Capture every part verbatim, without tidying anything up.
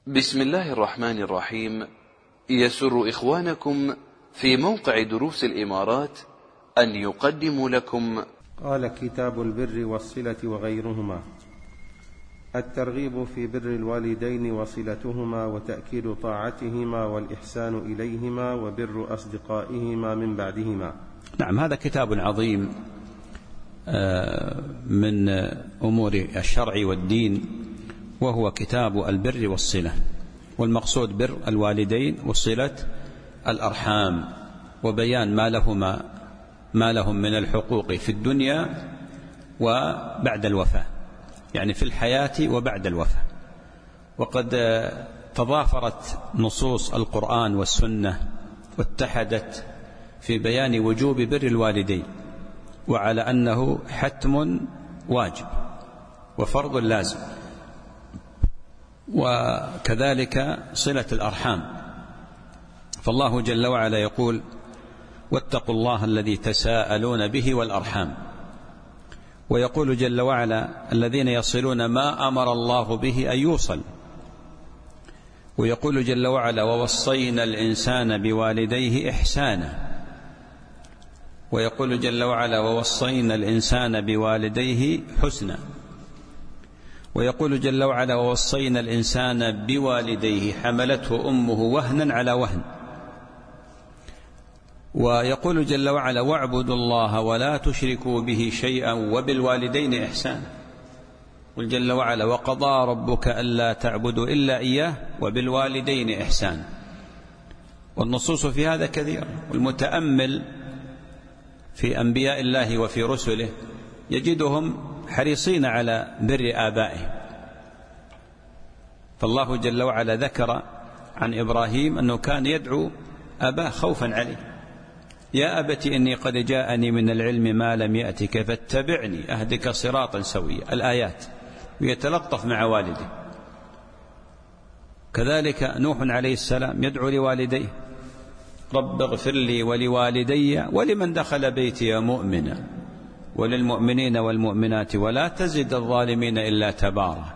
بسم الله الرحمن الرحيم. يسر إخوانكم في موقع دروس الإمارات أن يقدموا لكم قال كتاب البر والصلة وغيرهما. الترغيب في بر الوالدين وصلتهما وتأكيد طاعتهما والإحسان إليهما وبر أصدقائهما من بعدهما. نعم، هذا كتاب عظيم من أمور الشرع والدين، وهو كتاب البر والصلة، والمقصود بر الوالدين وصلة الأرحام، وبيان ما لهما ما لهم من الحقوق في الدنيا وبعد الوفاة، يعني في الحياة وبعد الوفاة. وقد تضافرت نصوص القرآن والسنة واتحدت في بيان وجوب بر الوالدين، وعلى أنه حتم واجب وفرض لازم، وكذلك صلة الأرحام. فالله جل وعلا يقول: واتقوا الله الذي تساءلون به والأرحام. ويقول جل وعلا: الذين يصلون ما أمر الله به أن يوصل. ويقول جل وعلا: ووصينا الإنسان بوالديه إحسانا. ويقول جل وعلا: ووصينا الإنسان بوالديه حسنا. ويقول جل وعلا: ووصينا الإنسان بوالديه حملته أمه وهنا على وهن. ويقول جل وعلا: واعبدوا الله ولا تشركوا به شيئا وبالوالدين إحسانا. قل جل وعلا: وقضى ربك ألا تعبدوا إلا إياه وبالوالدين إحسانا. والنصوص في هذا كثيرة، والمتأمل في أنبياء الله وفي رسله يجدهم حريصين على بر آبائهم. فالله جل وعلا ذكر عن إبراهيم أنه كان يدعو أباه خوفا عليه: يا أبت إني قد جاءني من العلم ما لم يأتك فاتبعني أهدك صراطا سويا، الآيات، ويتلطف مع والده. كذلك نوح عليه السلام يدعو لوالديه: رب اغفر لي ولوالدي ولمن دخل بيتي مؤمنا وللمؤمنين والمؤمنات ولا تزد الظالمين إلا تبارا.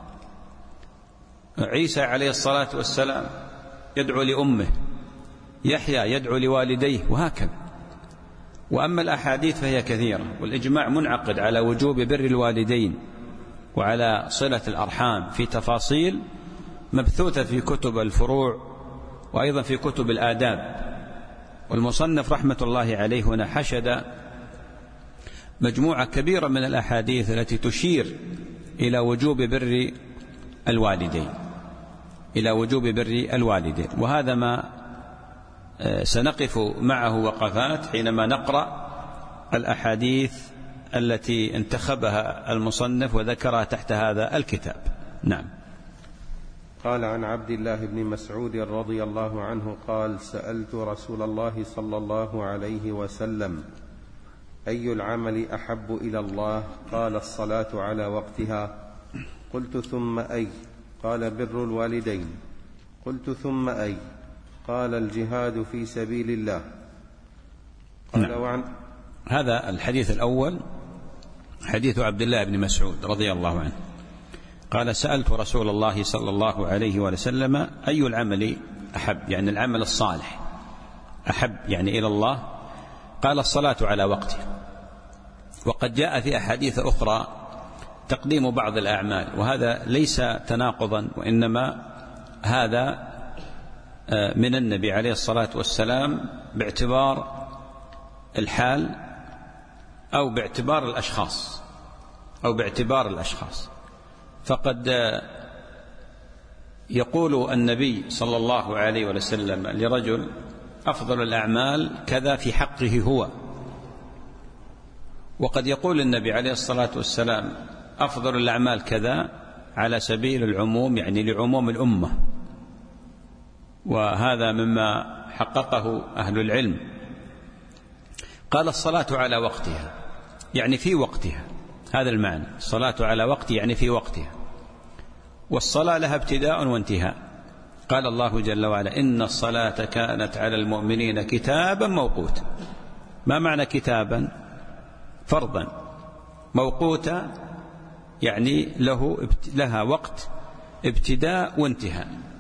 عيسى عليه الصلاة والسلام يدعو لأمه، يحيى يدعو لوالديه، وهكذا. وأما الأحاديث فهي كثيرة، والإجماع منعقد على وجوب بر الوالدين وعلى صلة الأرحام في تفاصيل مبثوثة في كتب الفروع وأيضا في كتب الآداب. والمصنف رحمة الله عليه هنا حشد مجموعة كبيرة من الأحاديث التي تشير إلى وجوب بر الوالدين إلى وجوب بر الوالدين وهذا ما سنقف معه وقفات حينما نقرأ الأحاديث التي انتخبها المصنف وذكرها تحت هذا الكتاب. نعم. قال: عن عبد الله بن مسعود رضي الله عنه قال: سألت رسول الله صلى الله عليه وسلم: أي العمل أحب إلى الله؟ قال: الصلاة على وقتها. قلت: ثم أي؟ قال: بر الوالدين. قلت: ثم أي؟ قال: الجهاد في سبيل الله. قال: نعم. وعن هذا الحديث الأول حديث عبد الله بن مسعود رضي الله عنه قال: سألت رسول الله صلى الله عليه وسلم: أي العمل أحب، يعني العمل الصالح أحب يعني إلى الله؟ قال: الصلاة على وقتها. وقد جاء في أحاديث أخرى تقديم بعض الأعمال، وهذا ليس تناقضا، وإنما هذا من النبي عليه الصلاة والسلام باعتبار الحال أو باعتبار الأشخاص أو باعتبار الأشخاص فقد يقول النبي صلى الله عليه وسلم لرجل: أفضل الأعمال كذا في حقه هو. وقد يقول النبي عليه الصلاة والسلام: أفضل الأعمال كذا على سبيل العموم، يعني لعموم الأمة. وهذا مما حققه أهل العلم. قال: الصلاة على وقتها، يعني في وقتها، هذا المعنى، الصلاة على وقت يعني في وقتها. والصلاة لها ابتداء وانتهاء. قال الله جل وعلا: إن الصلاة كانت على المؤمنين كتابا موقوتا. ما معنى كتابا؟ فرضا. موقوتا يعني له لها وقت ابتداء وانتهاء.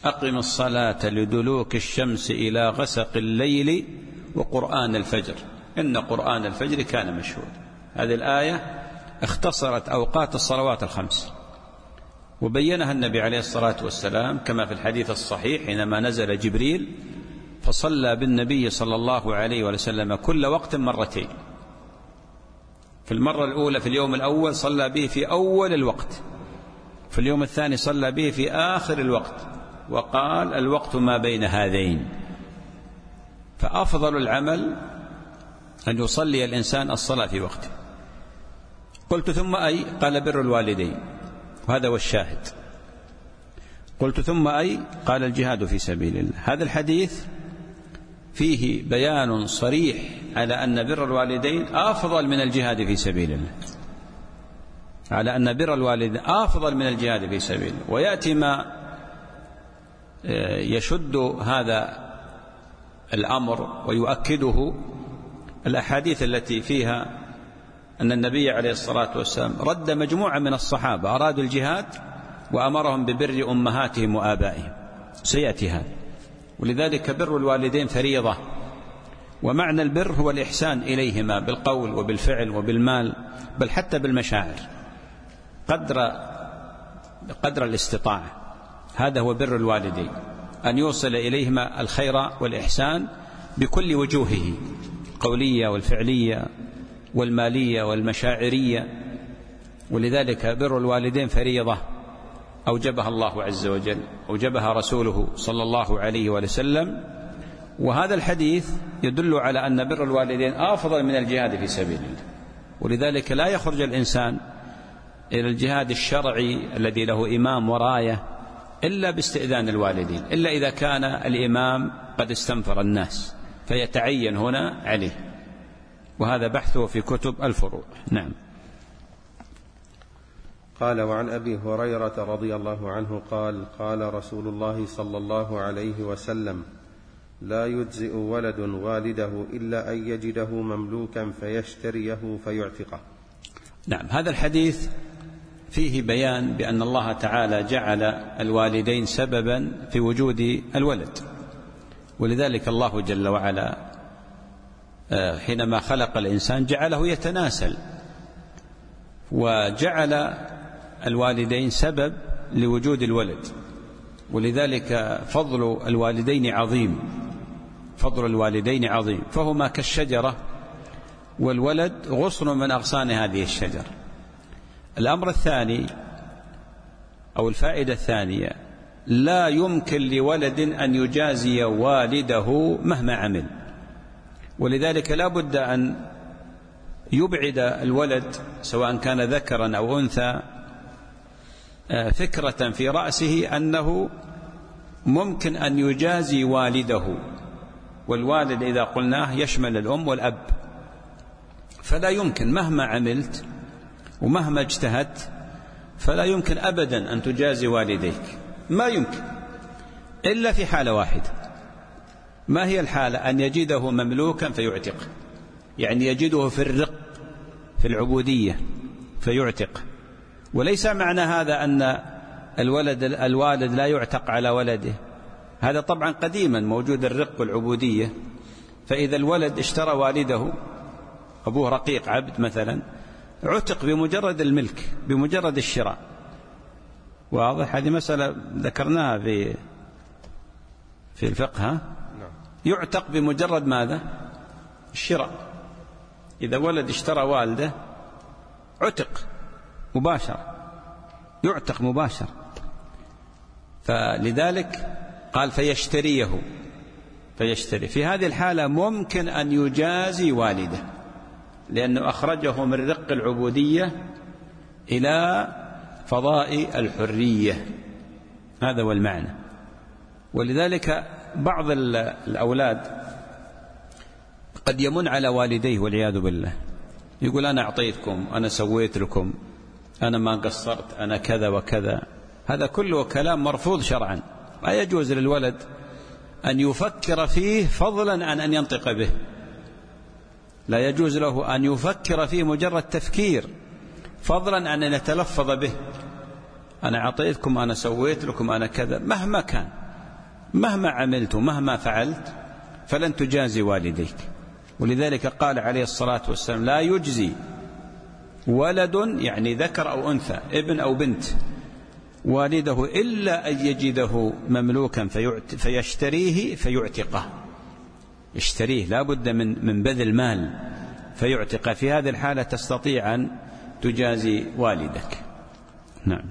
أقم الصلاة لدلوك الشمس إلى غسق الليل وقرآن الفجر إن قرآن الفجر كان مشهودا. هذه الآية اختصرت أوقات الصلوات الخمس، وبينها النبي عليه الصلاة والسلام كما في الحديث الصحيح حينما نزل جبريل فصلى بالنبي صلى الله عليه وسلم كل وقت مرتين. في المرة الأولى في اليوم الأول صلى به في أول الوقت، في اليوم الثاني صلى به في آخر الوقت، وقال الوقت ما بين هذين. فأفضل العمل أن يصلي الإنسان الصلاة في وقته. قلت ثم أي؟ قال بر الوالدين، وهذا هو الشاهد. قلت ثم أي؟ قال الجهاد في سبيل الله. هذا الحديث فيه بيان صريح على أن بر الوالدين أفضل من الجهاد في سبيل الله، على أن بر الوالدين أفضل من الجهاد في سبيل الله. ويأتي ما يشد هذا الأمر ويؤكده الأحاديث التي فيها أن النبي عليه الصلاة والسلام رد مجموعة من الصحابة أرادوا الجهاد وأمرهم ببر أمهاتهم وآبائهم، سيأتي هذا. ولذلك بر الوالدين فريضة، ومعنى البر هو الإحسان إليهما بالقول وبالفعل وبالمال، بل حتى بالمشاعر قدر قدر الاستطاعة. هذا هو بر الوالدين، أن يوصل إليهما الخير والإحسان بكل وجوهه، القولية والفعلية والمالية والمشاعرية. ولذلك بر الوالدين فريضة أوجبها الله عز وجل، أوجبها رسوله صلى الله عليه وسلم. وهذا الحديث يدل على أن بر الوالدين أفضل من الجهاد في سبيل الله. ولذلك لا يخرج الإنسان إلى الجهاد الشرعي الذي له إمام وراية إلا باستئذان الوالدين، إلا إذا كان الإمام قد استنفر الناس فيتعين هنا عليه، وهذا بحثه في كتب الفروع. نعم. قال وعن أبي هريرة رضي الله عنه قال قال رسول الله صلى الله عليه وسلم لا يجزئ ولد والده إلا أن يجده مملوكا فيشتريه فيعتقه. نعم. هذا الحديث فيه بيان بأن الله تعالى جعل الوالدين سببا في وجود الولد، ولذلك الله جل وعلا حينما خلق الإنسان جعله يتناسل، وجعل الوالدين سبب لوجود الولد. ولذلك فضل الوالدين عظيم، فضل الوالدين عظيم، فهما كالشجرة والولد غصن من أغصان هذه الشجرة. الأمر الثاني أو الفائدة الثانية، لا يمكن لولد أن يجازي والده مهما عمل، ولذلك لا بد أن يبعد الولد سواء كان ذكرا أو أنثى فكرة في رأسه أنه ممكن أن يجازي والده. والوالد إذا قلناه يشمل الأم والأب، فلا يمكن مهما عملت ومهما اجتهدت فلا يمكن أبدا أن تجازي والديك، ما يمكن إلا في حالة واحدة. ما هي الحالة؟ أن يجده مملوكا فيعتق، يعني يجده في الرق في العبودية فيعتق. وليس معنى هذا أن الولد الوالد لا يعتق على ولده، هذا طبعا قديما موجود الرق والعبودية. فإذا الولد اشترى والده، أبوه رقيق عبد مثلا، عتق بمجرد الملك بمجرد الشراء. واضح؟ هذه مسألة ذكرناها في في الفقه. يعتق بمجرد ماذا؟ الشراء. إذا ولد اشترى والده عتق مباشر، يعتق مباشر. فلذلك قال فيشتريه، فيشتري. في هذه الحالة ممكن أن يجازي والده، لأنه أخرجه من رق العبودية إلى فضاء الحرية، هذا هو المعنى. ولذلك بعض الأولاد قد يمن على والديه والعياذ بالله، يقول أنا أعطيتكم، أنا سويت لكم، أنا ما قصرت، أنا كذا وكذا. هذا كله كلام مرفوض شرعا، لا يجوز للولد أن يفكر فيه فضلا عن أن ينطق به، لا يجوز له أن يفكر فيه مجرد تفكير فضلا عن أن يتلفظ به. أنا أعطيتكم، أنا سويت لكم، أنا كذا، مهما كان. مهما عملت مهما فعلت فلن تجازي والديك. ولذلك قال عليه الصلاة والسلام لا يجزي ولد يعني ذكر أو أنثى ابن أو بنت والده إلا أن يجده مملوكا فيشتريه فيعتقه، يشتريه لا بد من من بذل مال فيعتقه. في هذه الحالة تستطيع أن تجازي والدك. نعم.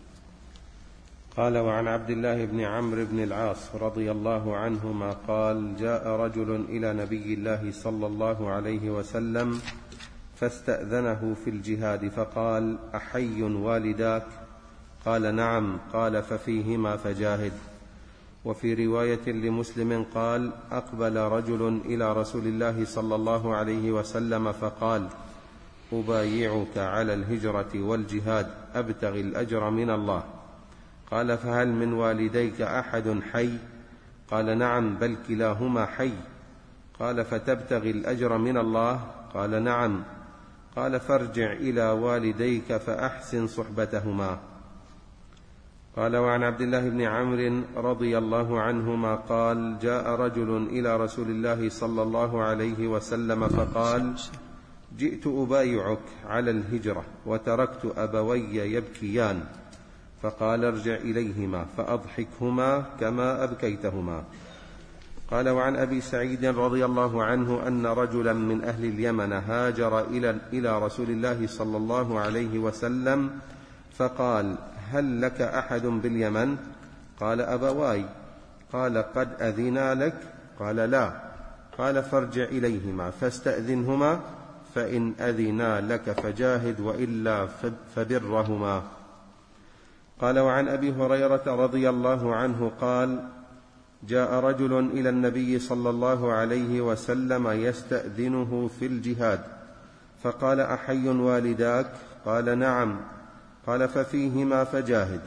قال وعن عبد الله بن عمرو بن العاص رضي الله عنهما قال جاء رجل إلى نبي الله صلى الله عليه وسلم فاستأذنه في الجهاد فقال أحي والداك؟ قال نعم. قال ففيهما فجاهد. وفي رواية لمسلم قال أقبل رجل إلى رسول الله صلى الله عليه وسلم فقال أبايعك على الهجرة والجهاد أبتغي الأجر من الله. قال فهل من والديك أحد حي؟ قال نعم بل كلاهما حي. قال فتبتغي الأجر من الله؟ قال نعم. قال فارجع إلى والديك فأحسن صحبتهما. قال وعن عبد الله بن عمرو رضي الله عنهما قال جاء رجل إلى رسول الله صلى الله عليه وسلم فقال جئت أبايعك على الهجرة وتركت أبوي يبكيان، فقال ارجع إليهما فأضحكهما كما أبكيتهما. قال وعن أبي سعيد رضي الله عنه أن رجلا من أهل اليمن هاجر إلى إلى رسول الله صلى الله عليه وسلم فقال هل لك أحد باليمن؟ قال أبواي. قال قد أذنا لك؟ قال لا. قال فارجع إليهما فاستأذنهما فإن أذنا لك فجاهد وإلا فبرهما. قال وعن أبي هريرة رضي الله عنه قال جاء رجل إلى النبي صلى الله عليه وسلم يستأذنه في الجهاد فقال أحي والداك؟ قال نعم. قال ففيهما فجاهد.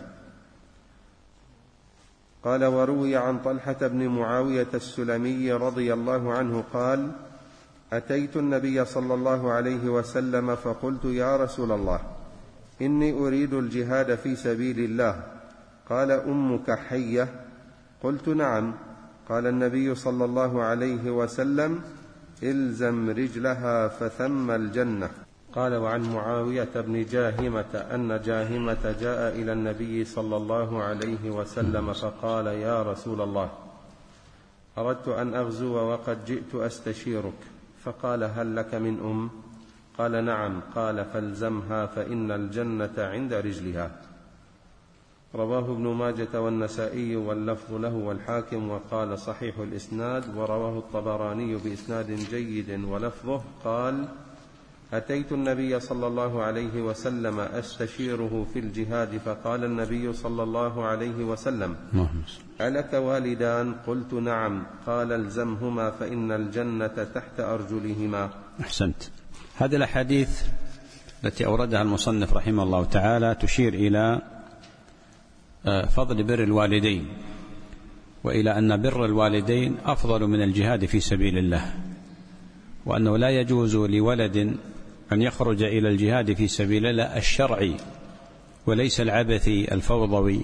قال وروي عن طلحة بن معاوية السلمي رضي الله عنه قال أتيت النبي صلى الله عليه وسلم فقلت يا رسول الله إني أريد الجهاد في سبيل الله. قال أمك حية؟ قلت نعم. قال النبي صلى الله عليه وسلم إلزم رجلها فثم الجنة. قال وعن معاوية بن جاهمة أن جاهمة جاء إلى النبي صلى الله عليه وسلم فقال يا رسول الله أردت أن أغزو وقد جئت أستشيرك. فقال هل لك من أم؟ قال نعم. قال فالزمها فإن الجنة عند رجلها. رواه ابن ماجة والنسائي واللفظ له والحاكم وقال صحيح الإسناد. ورواه الطبراني بإسناد جيد ولفظه قال أتيت النبي صلى الله عليه وسلم أستشيره في الجهاد فقال النبي صلى الله عليه وسلم ألك والدان؟ قلت نعم. قال الزمهما فإن الجنة تحت أرجلهما. أحسنت. هذه الأحاديث التي أوردها المصنف رحمه الله تعالى تشير إلى فضل بر الوالدين وإلى أن بر الوالدين أفضل من الجهاد في سبيل الله، وأنه لا يجوز لولد أن يخرج إلى الجهاد في سبيل الله الشرعي وليس العبثي الفوضوي،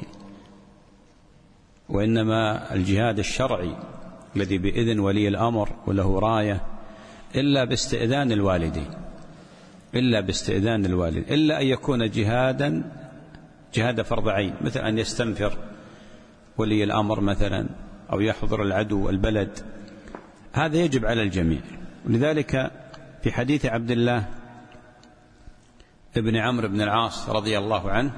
وإنما الجهاد الشرعي الذي بإذن ولي الأمر وله راية إلا باستئذان الوالدين إلا باستئذان الوالد إلا أن يكون جهادا جهاد فرض عين، مثل أن يستنفر ولي الأمر مثلا أو يحضر العدو البلد، هذا يجب على الجميع. ولذلك في حديث عبد الله ابن عمرو بن العاص رضي الله عنه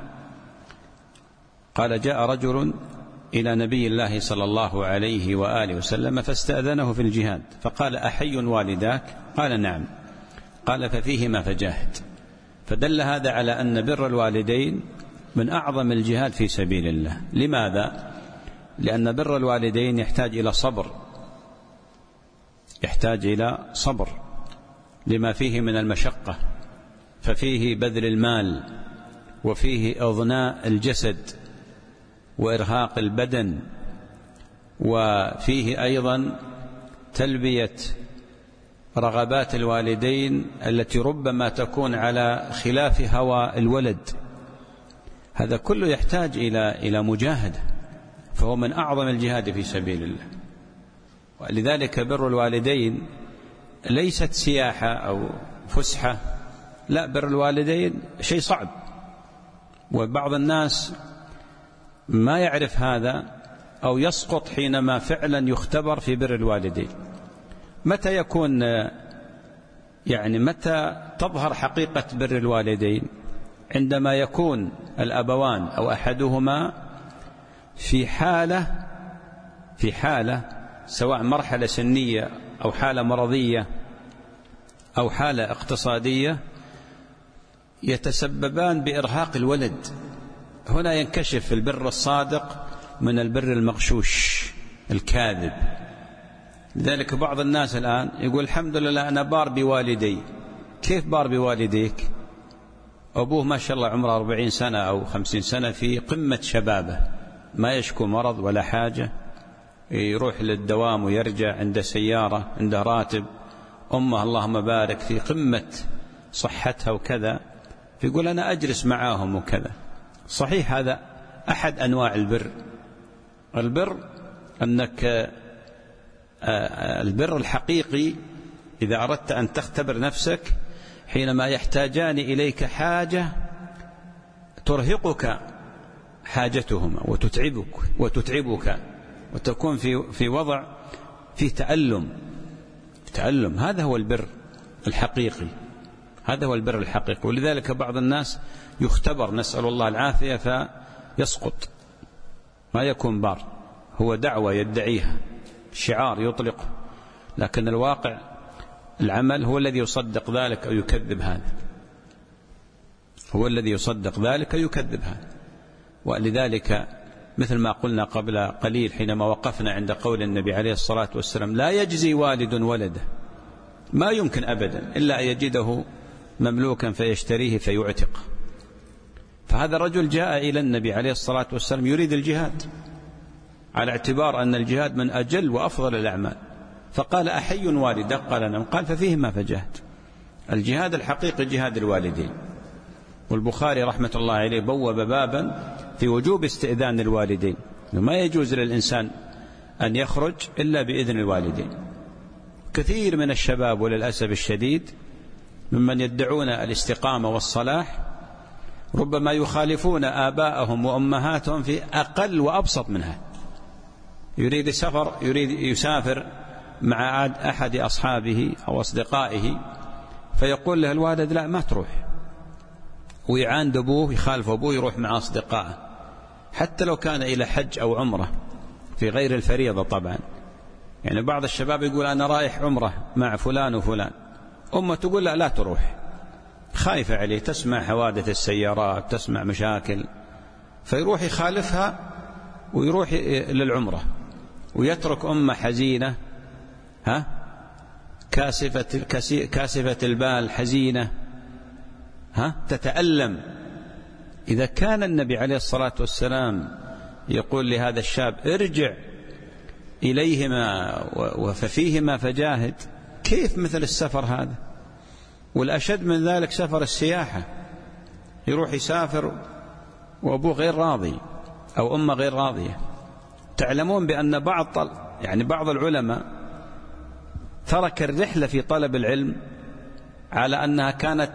قال جاء رجل إلى نبي الله صلى الله عليه وآله وسلم فاستأذنه في الجهاد فقال أحي والداك؟ قال نعم. قال ففيهما فجاهد. فدل هذا على أن بر الوالدين من أعظم الجهاد في سبيل الله. لماذا؟ لأن بر الوالدين يحتاج إلى صبر يحتاج إلى صبر لما فيه من المشقة، ففيه بذل المال وفيه إضناء الجسد وإرهاق البدن، وفيه أيضا تلبية رغبات الوالدين التي ربما تكون على خلاف هوى الولد. هذا كله يحتاج إلى إلى مجاهدة، فهو من أعظم الجهاد في سبيل الله. ولذلك بر الوالدين ليست سياحة أو فسحة، لا، بر الوالدين شيء صعب، وبعض الناس ما يعرف هذا أو يسقط حينما فعلا يختبر في بر الوالدين. متى يكون يعني متى تظهر حقيقة بر الوالدين؟ عندما يكون الأبوان أو أحدهما في حالة في حالة سواء مرحلة سنية أو حالة مرضية أو حالة اقتصادية يتسببان بإرهاق الولد. هنا ينكشف البر الصادق من البر المغشوش الكاذب. لذلك بعض الناس الآن يقول الحمد لله أنا بار بوالدي. كيف بار بوالديك؟ أبوه ما شاء الله عمره أربعين سنة أو خمسين سنة في قمة شبابه، ما يشكو مرض ولا حاجة، يروح للدوام ويرجع، عنده سيارة، عنده راتب، أمه اللهم بارك في قمة صحتها وكذا، فيقول أنا أجلس معاهم وكذا. صحيح هذا أحد أنواع البر. البر أنك البر الحقيقي إذا أردت أن تختبر نفسك حينما يحتاجان إليك حاجة ترهقك حاجتهما وتتعبك وتتعبك وتكون في في وضع فيه تألم تألم هذا هو البر الحقيقي، هذا هو البر الحقيقي. ولذلك بعض الناس يختبر، نسأل الله العافية، فيسقط، ما يكون بار، هو دعوة يدعيها، شعار يطلقه، لكن الواقع العمل هو الذي يصدق ذلك أو يكذب هذا، هو الذي يصدق ذلك أو يكذب هذا. ولذلك مثل ما قلنا قبل قليل حينما وقفنا عند قول النبي عليه الصلاة والسلام لا يجزي والد ولده، ما يمكن أبدا إلا أن يجده مملوكا فيشتريه فيعتق. فهذا الرجل جاء إلى النبي عليه الصلاة والسلام يريد الجهاد على اعتبار أن الجهاد من أجل وأفضل الأعمال، فقال أحي والدك؟ قال نعم. قال ففيهما فجاهد. الجهاد الحقيقي جهاد الوالدين. والبخاري رحمة الله عليه بوب بابا في وجوب استئذان الوالدين، ما يجوز للإنسان أن يخرج إلا بإذن الوالدين. كثير من الشباب وللأسف الشديد ممن يدعون الاستقامة والصلاح ربما يخالفون آباءهم وأمهاتهم في أقل وأبسط منها. يريد سفر، يريد يسافر مع أحد أصحابه أو أصدقائه، فيقول له الوالد لا ما تروح، ويعاند أبوه، يخالف أبوه، يروح مع أصدقائه حتى لو كان إلى حج أو عمرة في غير الفريضة طبعا. يعني بعض الشباب يقول أنا رايح عمرة مع فلان وفلان، أمه تقول لا لا تروح، خايفة عليه، تسمع حوادث السيارات، تسمع مشاكل، فيروح يخالفها ويروح للعمرة ويترك أمه حزينة، ها كاسفة كاسفة البال، حزينة، ها تتألم. إذا كان النبي عليه الصلاة والسلام يقول لهذا الشاب ارجع إليهما وففيهما فجاهد، كيف مثل السفر هذا؟ والأشد من ذلك سفر السياحة، يروح يسافر وأبوه غير راضي أو أمه غير راضية. تعلمون بأن بعض يعني بعض العلماء ترك الرحلة في طلب العلم على أنها كانت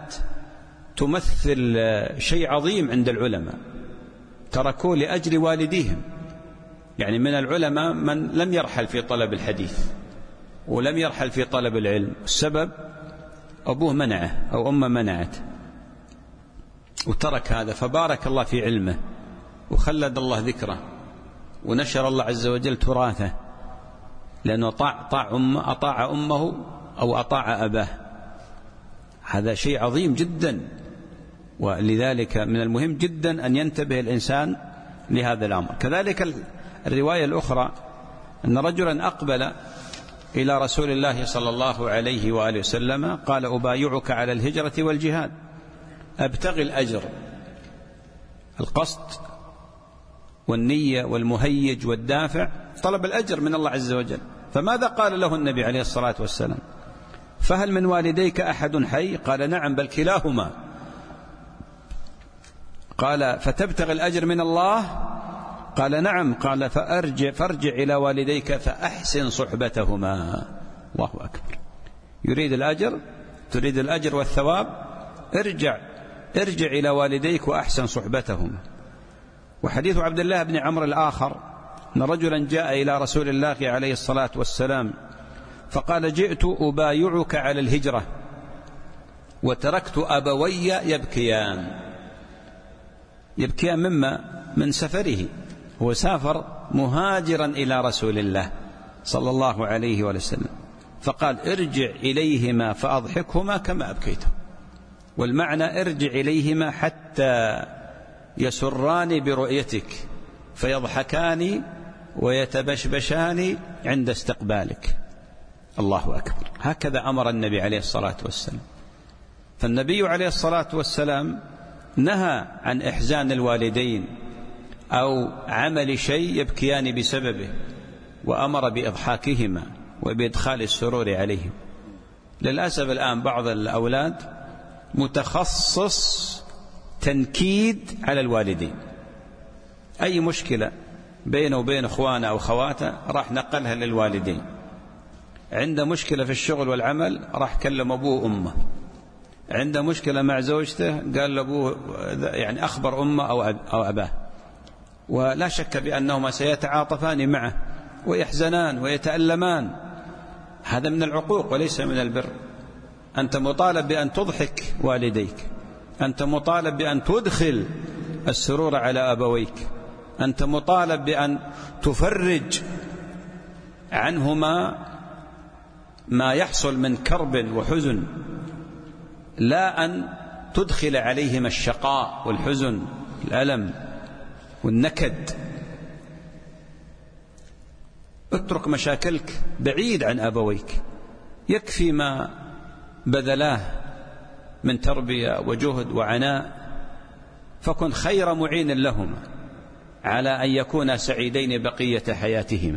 تمثل شيء عظيم عند العلماء، تركوه لأجل والديهم. يعني من العلماء من لم يرحل في طلب الحديث ولم يرحل في طلب العلم، السبب أبوه منعه أو أمه منعت، وترك هذا، فبارك الله في علمه وخلد الله ذكره ونشر الله عز وجل تراثه، لأنه أطاع, أطاع, أمه أطاع أمه أو أطاع أباه. هذا شيء عظيم جدا، ولذلك من المهم جدا أن ينتبه الإنسان لهذا الأمر. كذلك الرواية الأخرى أن رجلا أقبل إلى رسول الله صلى الله عليه وآله وسلم قال أبايعك على الهجرة والجهاد، أبتغي الأجر، القصد والنية والمهيج والدافع طلب الأجر من الله عز وجل. فماذا قال له النبي عليه الصلاة والسلام؟ فهل من والديك أحد حي؟ قال نعم بل كلاهما. قال فتبتغي الأجر من الله؟ قال نعم. قال فأرجع فارجع إلى والديك فأحسن صحبتهما. الله أكبر. يريد الأجر، تريد الأجر والثواب، ارجع ارجع إلى والديك وأحسن صحبتهما. وحديث عبد الله بن عمرو الآخر أن رجلا جاء إلى رسول الله عليه الصلاة والسلام فقال جئت أبايعك على الهجرة وتركت أبوي يبكيان. يبكيان مما؟ من سفره، هو سافر مهاجرا إلى رسول الله صلى الله عليه وسلم، فقال ارجع إليهما فأضحكهما كما أبكيته. والمعنى ارجع إليهما حتى يسران برؤيتك فيضحكان ويتبشبشان عند استقبالك. الله أكبر. هكذا أمر النبي عليه الصلاة والسلام. فالنبي عليه الصلاة والسلام نهى عن إحزان الوالدين أو عمل شيء يبكيان بسببه، وأمر بإضحاكهما وبإدخال السرور عليهم. للأسف الآن بعض الأولاد متخصص تنكيد على الوالدين، أي مشكلة بينه وبين أخوانه أو خواته راح نقلها للوالدين، عنده مشكلة في الشغل والعمل راح كلم أبوه وأمه، عنده مشكلة مع زوجته قال لأبوه يعني أخبر أمه أو أو أباه، ولا شك بأنهما سيتعاطفان معه ويحزنان ويتألمان. هذا من العقوق وليس من البر. أنت مطالب بأن تضحك والديك، أنت مطالب بأن تدخل السرور على أبويك، أنت مطالب بأن تفرج عنهما ما يحصل من كرب وحزن، لا أن تدخل عليهما الشقاء والحزن والألم والنكد. اترك مشاكلك بعيد عن أبويك، يكفي ما بذلاه من تربية وجهد وعناء، فكن خير معين لهما على أن يكونا سعيدين بقية حياتهما.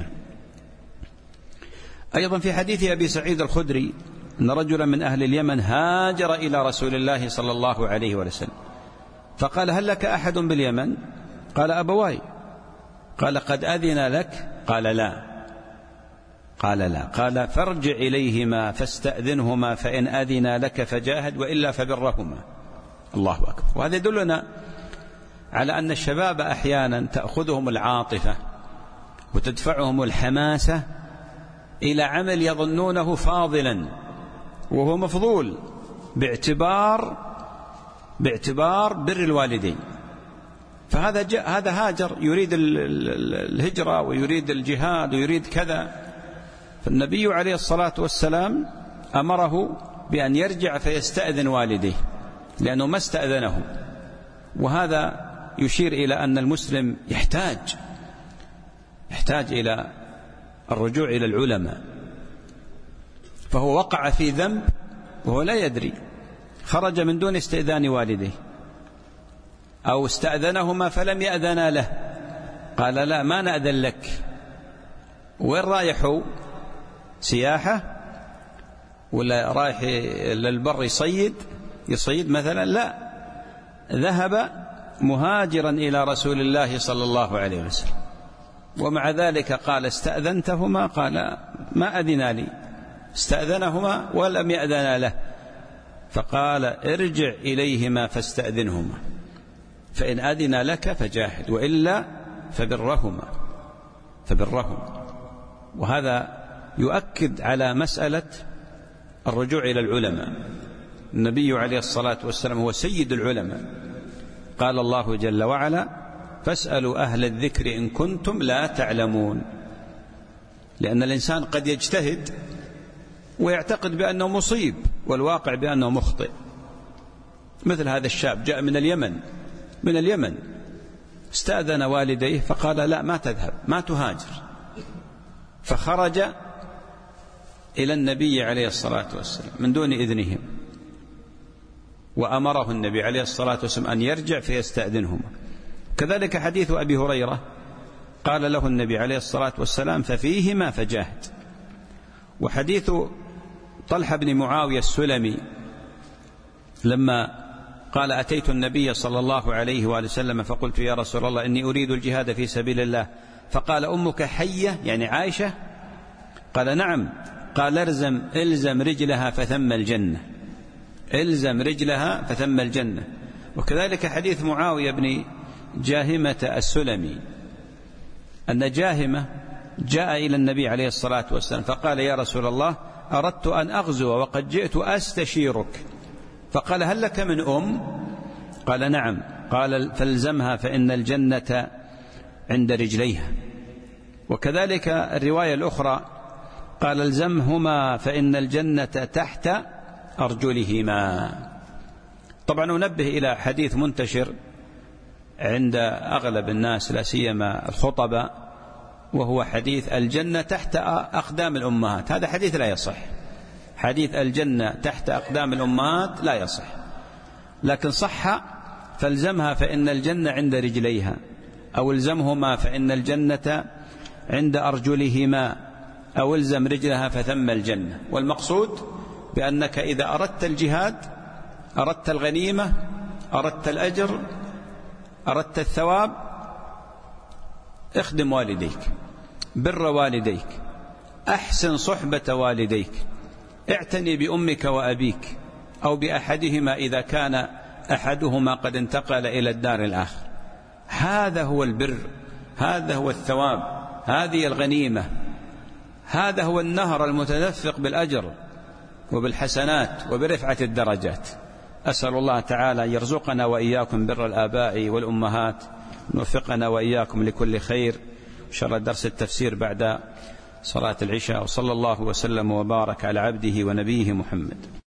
أيضا في حديث أبي سعيد الخدري أن رجلا من أهل اليمن هاجر إلى رسول الله صلى الله عليه وسلم فقال هل لك أحد باليمن؟ قال أبواي. قال قد أذن لك؟ قال لا. قال لا. قال فارجع إليهما فاستأذنهما فإن أذن لك فجاهد وإلا فبرهما. الله أكبر. وهذا يدلنا على أن الشباب أحيانا تأخذهم العاطفة وتدفعهم الحماسة إلى عمل يظنونه فاضلا وهو مفضول باعتبار باعتبار بر الوالدين. فهذا جاء هذا هاجر يريد الهجرة ويريد الجهاد ويريد كذا، فالنبي عليه الصلاة والسلام أمره بأن يرجع فيستأذن والديه لأنه ما استأذنه. وهذا يشير إلى أن المسلم يحتاج يحتاج إلى الرجوع إلى العلماء، فهو وقع في ذنب وهو لا يدري، خرج من دون استئذان والديه أو استأذنهما فلم يأذنا له، قال لا ما نأذن لك. وين رايحوا؟ سياحة ولا رايح للبر يصيد يصيد مثلا؟ لا، ذهب مهاجرا إلى رسول الله صلى الله عليه وسلم، ومع ذلك قال استأذنتهما؟ قال ما أذن لي. استأذنهما ولم يأذن له، فقال ارجع إليهما فاستأذنهما فإن أذن لك فجاهد وإلا فبرهما فبرهما. وهذا يؤكد على مسألة الرجوع إلى العلماء. النبي عليه الصلاة والسلام هو سيد العلماء، قال الله جل وعلا فاسألوا أهل الذكر إن كنتم لا تعلمون. لأن الإنسان قد يجتهد ويعتقد بأنه مصيب والواقع بأنه مخطئ. مثل هذا الشاب جاء من اليمن من اليمن استأذن والديه فقال لا ما تذهب ما تهاجر، فخرج إلى النبي عليه الصلاة والسلام من دون إذنهم، وأمره النبي عليه الصلاة والسلام أن يرجع فيستأذنهما. كذلك حديث أبي هريرة قال له النبي عليه الصلاة والسلام ففيهما فجاهد. وحديث طلحة بن معاوية السلمي لما قال أتيت النبي صلى الله عليه وآله وسلم فقلت يا رسول الله إني أريد الجهاد في سبيل الله، فقال أمك حية يعني عائشة؟ قال نعم. قال ارزم الزم رجلها فثم الجنة، الزم رجلها فثم الجنة. وكذلك حديث معاوية بن جاهمة السلمي أن جاهمة جاء إلى النبي عليه الصلاة والسلام فقال يا رسول الله أردت أن أغزو وقد جئت أستشيرك، فقال هل لك من أم؟ قال نعم. قال فالزمها فإن الجنة عند رجليها. وكذلك الرواية الأخرى قال الزمهما فإن الجنة تحت أرجلهما. طبعا ننبه إلى حديث منتشر عند أغلب الناس لا سيما الخطباء، وهو حديث الجنة تحت أقدام الأمهات. هذا حديث لا يصح، حديث الجنة تحت أقدام الأمهات لا يصح، لكن صح فالزمها فإن الجنة عند رجليها، أو الزمهما فإن الجنة عند أرجلهما، أو الزم رجلها فثم الجنة. والمقصود بأنك إذا أردت الجهاد، أردت الغنيمة، أردت الأجر، أردت الثواب، اخدم والديك، بر والديك، أحسن صحبة والديك، اعتني بأمك وأبيك أو بأحدهما إذا كان أحدهما قد انتقل إلى الدار الآخر. هذا هو البر، هذا هو الثواب، هذه الغنيمة، هذا هو النهر المتدفق بالأجر وبالحسنات وبرفعة الدرجات. أسأل الله تعالى أن يرزقنا وإياكم بر الآباء والأمهات، نوفقنا وإياكم لكل خير. إن شاء الله درس التفسير بعد صلاة العشاء، وصلى الله وسلم وبارك على عبده ونبيه محمد.